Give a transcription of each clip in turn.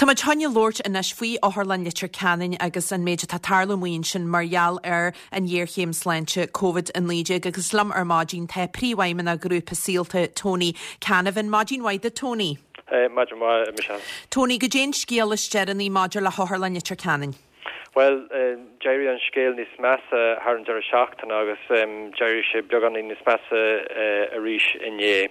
Tá ma Tanya Lord in is faoi áthirlan litir canin agus an méide tá tarla muoin sin margheall ar an dhéirchéim sláinte COVID an líide agus lam ar mágin te príomhhaimmen a grúpa síalta Tony Canavan mágin waide Tony. Mágin Michelle. Tony go déan scéal is jeanní máidir le áthirlan litir canin. Well, Jerry an scéal níos measa har an deir seachtain agus Jerry sé beagán níos measa a ríis inné.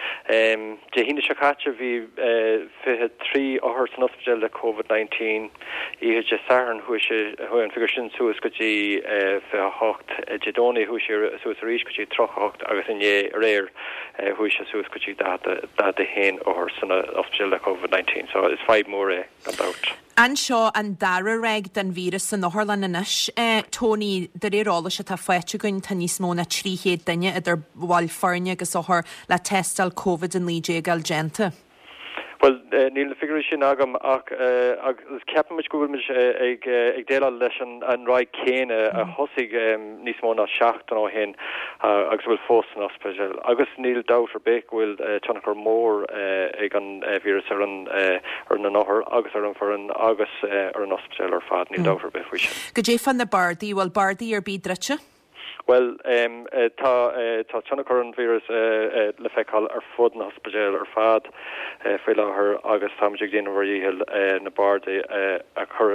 De híine se caite bhí fithe trí áthir san ospidéal le COVID-19 ihe de saran hu an figur sin suas gotí fi hocht jedóni hu suas ríis gotí trochocht agus inné réir hu se suas gotí da de hen áthir san ospidéal le COVID-19, so is 5 more an doubt. An seo an dara reg den vírus san áthirlan inis. Tony, de rérála se tá foiite gunn tá níos móna 300 duine idir bháil farne agus áthir le testal COVID an líide gal genta. Well, níl na figurí sin agam ach ceapan muid gúil ag déile leis an ráid céine a thosaigh níos mó na 7 ó hen agus bhfuil fós an ospidéal. Agus níl dátar bec bhfuil teannachar mór ag an vírus ar an áthir agus ar an agus ar an ospidéal ar fad níl dátar bec faoi sin. Go dé fan na bardaí, bhfuil bardaí ar bídrate? Well, tá teannachar an vírus le feicáil ar fud na ospidéal ar fad fé láthair agus táimeigh déanamh dhíhil na bardaí a chur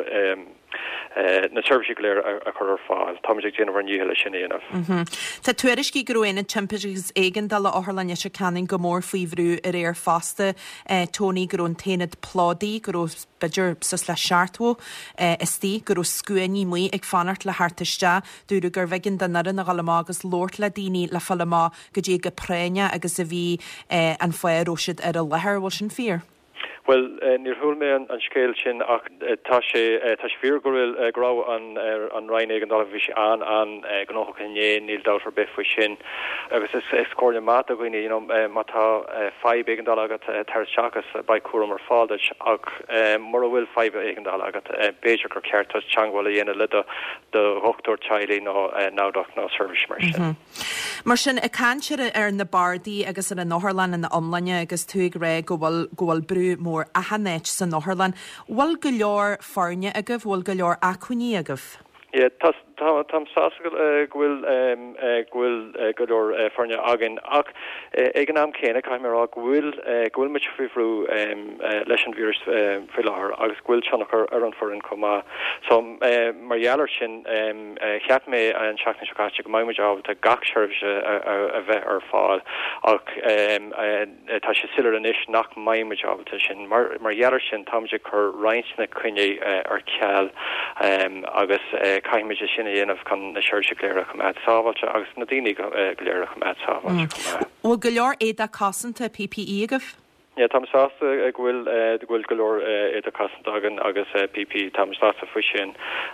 na service léir a chur ar fáil. Táimeigh déanamh dhíhil sin éanamh. Tá tuairiscí gurúine timpegus éigen dal áthirlan leis canin go mór faoihrú ar éar fásta Tony gurún téad pládaí gurú beidir sus le seaartmó istí gurú scuaní muoi ag fanart le hartaiste dúra gur bheigean den naran na galamá agus Lord le daoine le fallamá go dtí go préine agus a bhí an foiróisiid ar a lethir bhil sin fear. Well, níor thúil mé an scéal sin ach tá sé fear go bhfuil grá an Ryan ag an dal bhí sé an gnócha inné níl dátar bith faoi sin agus is cóirne mata goine má tá 5 ag an dal agat tar seachas ba cuam ar fáideis ach mar a bhfuil 5 ag an dal agat béidir gur ceartas teanghil a dhéana le de hochtúir teilí nó nádach ná service mar sin. Mar sin a canseire ar na bardaí agus in na Áthirlan in na omlainne agus tú ag ré go bhfuil brú mór a hanéit san Áthirlan. Bhfuil go leor farne agah, bhfuil go leor acuní agah? Yeah, tam sáscail gúil go leor farne agin ach ag an am céine caiimrá gúil mit fihrú leis an vírus fi láthair agus gúil teannachar ar an forin comá. So margheallar sin cheap mé an seachna seáte go maiimiid ábhalt a gach seirbhíse a bheith ar fáil ach tá sé silar an isis nach maiimiid ábhalta sin margheallar sin táimeide chur reinsna cuine ar ceall agus caiimiide sin dhéanamh chun na seirse léire chum sábhailte agus na daoine léire chum sábhailte. Bhfuil go leor éad a casanta PPE agah? Yeah, tam sásta gúil go leor éad a casanta agan agus PP tam sásta faoi sin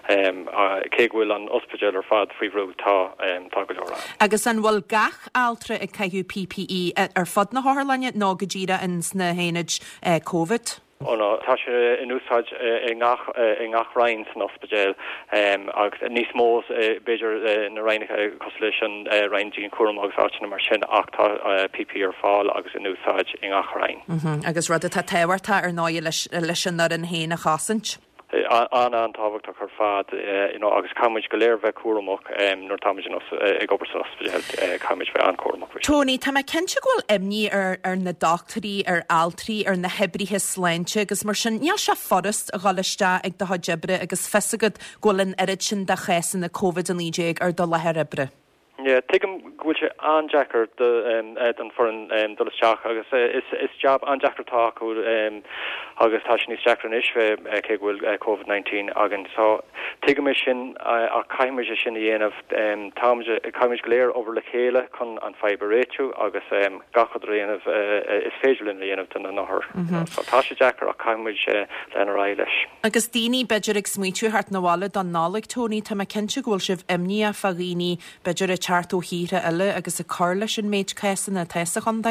cé bhfuil an ospidéal ar fad faoihrú tá go leor. Agus an bhfuil gach altra ag caiú PPE ar fad na Áthirlanne ná go ddíra ins na héanaid COVID? Oh no, tá sé in úsáid ag nach Ryan san ospidéal agus níos mós beidir na Ryan constellation Ryan dín cuam agus áitina mar sin ach tá PP ar fáil agus in úsáid ag nach Ryan. Agus rud tá téhairtá ar náid leis an ar an héna chasint? An táhacht a chu fad agus caiimiid go léir bheith cuaramach nóir táimeid ag obair san ospidéal caiimiid bheith an cuaramach. Tony, tá mai cinnte ghfuil imní ar na doctorí ar altrií ar na hebrithe sláinte agus mar sin níl se forrast a gáiste ag do jebre agus fesagad ghfuilin irid sin de chésan na COVID an líide ar do lethe ibre. Yeah, tem gúil sé an Jackar an foran dolasteach agus is job an Jackar tá agus tá sin níos Jackar an isfe cé bhfuil COVID-19 agin. So tem sin a caiimiid sin dhéanamh caiimiid léir over le chéile chun an fiberéú agus gachad réanamh is féidirlinn dhéanamh den an áthir. So tá sé Jackar a caiimiid lena ra leis. Agus daoine beidir ag smuitiú hart na bhála don nálaigh Tony tá mai cinnte ghfuil sibh imní a faghoíní beidir chartó híre eile agus a carla sin méid caisan a teiste chundaid?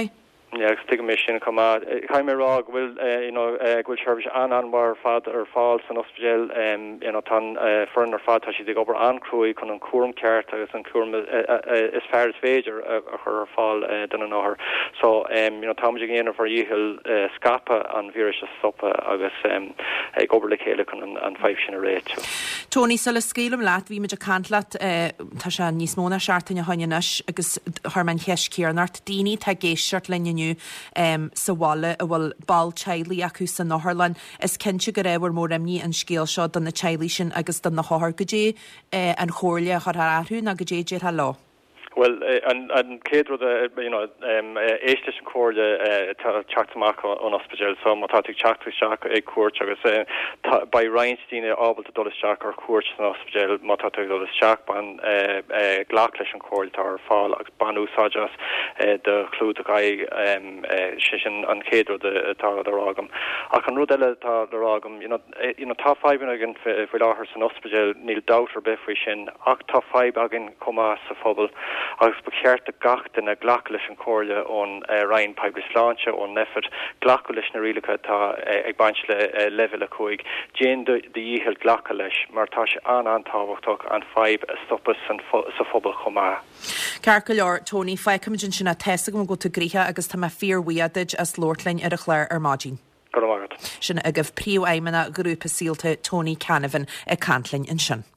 Yeah, stick mission come out. Rog will will service an war fad or falls and hospital tan fern or fad she dig over an crew kun an curm characters and curm as far as Vader her fall done an her. So Tom again for you scapa and virus stoppa agus gober le kele kun an 5 rate. Tony sal scalum lat vi me cantlat tá se níos móna seartain a hainneis agus harman heiscéarnart daoine tá géisiart leniu sa bhile a bhfuil ball teilí acu san nachharlan is cinse go raibhar mór amní an scéal seo don na teilí sin agus don na háthar go dé an chóirle chu athún a go dé dé ha lá. Well, and Pedro Eastern Court Chactamach on hospital, so Matatic Chactic Shack a court by Reinstein able to Dulles Shack or court on hospital, Matatic Dulles Shack ban Glacklash and Court or fall Banu Sajas the clue the guy Shishin and Pedro the Tar the Rogam. I can rudella the Rogam, top 5 again for Lahers and hospital Neil Doughter Befrishin, top 5 again Comas a fubble. Agus bekeert de gacht in a glacolish choirle on Ryan Piblis launch on Neffert glacolish na rilika ta ag banchle level a coig Jane de ihel glacolish martash an tawachtok and 5 stoppus and sa fobal choma. Carcolor Tony fa cumjin sin a testing go to Griha agus ta ma fear wiadage as Lordlein a chléir Margin. Sin agah príomh aimimena grúpa síalta Tony Canavan a Cantlainn in sin.